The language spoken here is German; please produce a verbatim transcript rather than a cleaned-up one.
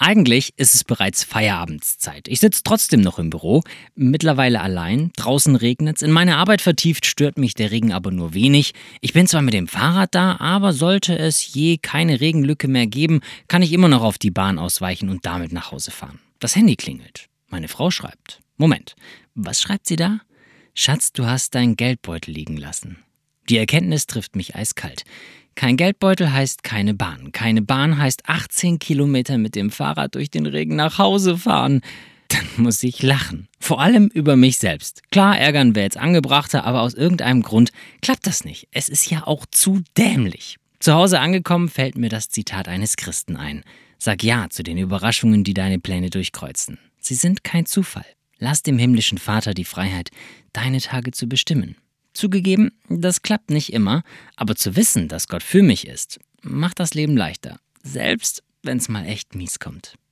Eigentlich ist es bereits Feierabendszeit. Ich sitze trotzdem noch im Büro, mittlerweile allein. Draußen regnet's. In meiner Arbeit vertieft stört mich der Regen aber nur wenig. Ich bin zwar mit dem Fahrrad da, aber sollte es je keine Regenlücke mehr geben, kann ich immer noch auf die Bahn ausweichen und damit nach Hause fahren. Das Handy klingelt. Meine Frau schreibt. Moment, was schreibt sie da? Schatz, du hast deinen Geldbeutel liegen lassen. Die Erkenntnis trifft mich eiskalt. Kein Geldbeutel heißt keine Bahn. Keine Bahn heißt achtzehn Kilometer mit dem Fahrrad durch den Regen nach Hause fahren. Dann muss ich lachen. Vor allem über mich selbst. Klar, ärgern wäre jetzt angebrachter, aber aus irgendeinem Grund klappt das nicht. Es ist ja auch zu dämlich. Zu Hause angekommen fällt mir das Zitat eines Christen ein. Sag ja zu den Überraschungen, die deine Pläne durchkreuzen. Sie sind kein Zufall. Lass dem himmlischen Vater die Freiheit, deine Tage zu bestimmen. Zugegeben, das klappt nicht immer, aber zu wissen, dass Gott für mich ist, macht das Leben leichter. Selbst wenn es mal echt mies kommt.